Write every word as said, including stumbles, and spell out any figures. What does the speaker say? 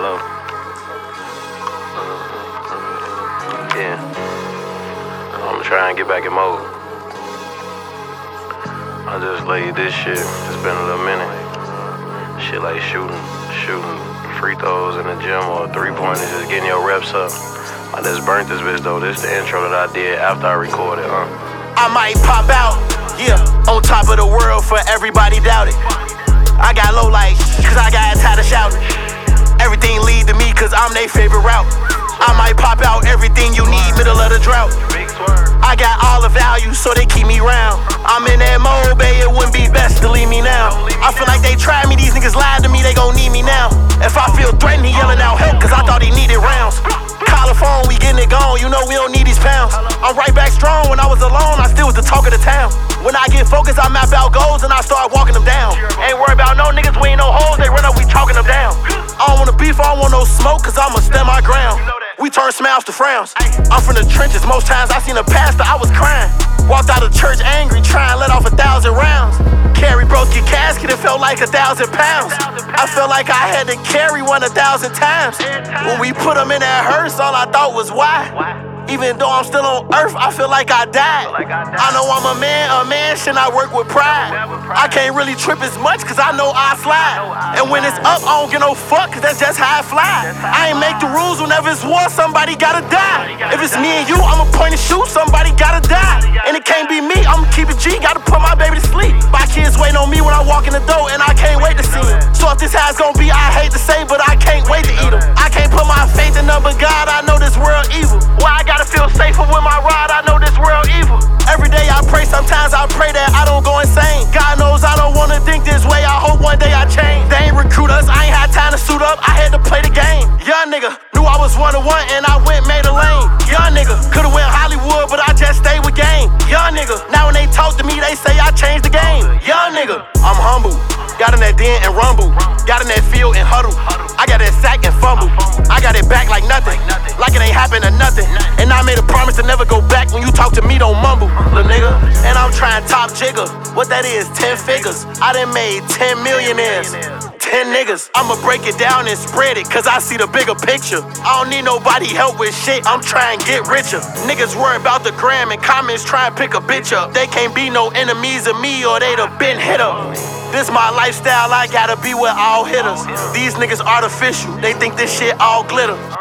low. Yeah. I'm gonna try and get back in mode. I just laid this shit. It's been a little minute. Shit like shooting, shooting free throws in the gym or three-pointers, just getting your reps up. I just burnt this bitch though. This the intro that I did after I recorded, huh? I might pop out, yeah, on top of the world for everybody doubt it. I got low light, cause I got tired of shouting. Everything lead to me cause I'm they favorite route. I might pop out everything you need, middle of the drought. I got all the value, so they keep me round. I'm in that mode, babe, it wouldn't be best to leave me now. I feel like they tried me, these niggas lied to me, they gon' need me now. If I feel threatened, he yelling out help, cause I thought he needed rounds. Call a phone, we getting it gone, you know we don't need these pounds. I'm right back strong, when I was alone, I still was the talk of the town. When I get focused, I map out goals and I start walking them down. Ain't worried about no niggas, we ain't no hoes, they run up, we chalking them down. I don't wanna beef, I don't want no smoke, cause I'ma stand my ground. We turn smiles to frowns. I'm from the trenches, most times I seen a pastor, I was crying. Walked out of church angry, trying to let off a thousand rounds. Carry broke your casket, it felt like a thousand pounds. I felt like I had to carry one a thousand times. When we put them in that hearse, all I thought was why. Even though I'm still on earth, I feel like I died. I know I'm a man, a man should not work with pride. I can't really trip as much cause I know I slide. And when it's up, I don't get no fuck cause that's just how I fly. I ain't make the rules, whenever it's war, somebody gotta die. If it's me and you, I'ma point and shoot, somebody gotta die. And it can't be me, I'ma keep it G, gotta put my baby to sleep. My kids waiting on me when I walk in the door and I can't wait to see them. So if this how it's gonna be, I hate to say, but I can't wait to eat them. I can't put my faith in none but God, I know this world evil. Why I gotta feel safer with my ride, I know this world evil. Every day I pray, sometimes I pray that I don't go insane. God knows I don't wanna think this way, I hope one day I change. They ain't recruit us, I ain't had time to suit up, I had to play the game. Young nigga, knew I was one to one and I went made a lane. Young nigga, could've went Hollywood, but I just stayed with game. Young nigga, now when they talk to me, they say I changed the game. Young nigga, I'm humble. Got in that den and rumble. Got in that field and huddle. I got that sack and fumble. I got it back like nothing. Like it ain't happened or nothing. And I made a promise to never go back. When you talk to me, don't mumble, little nigga. And I'm trying top jigger. What that is, ten figures. I done made ten millionaires. Ten niggas. I'ma break it down and spread it, cause I see the bigger picture. I don't need nobody help with shit, I'm trying to get richer. Niggas worry about the gram and comments try and pick a bitch up. They can't be no enemies of me or they'd have been hit up. This my lifestyle, I gotta be with all hitters. These niggas artificial, they think this shit all glitter.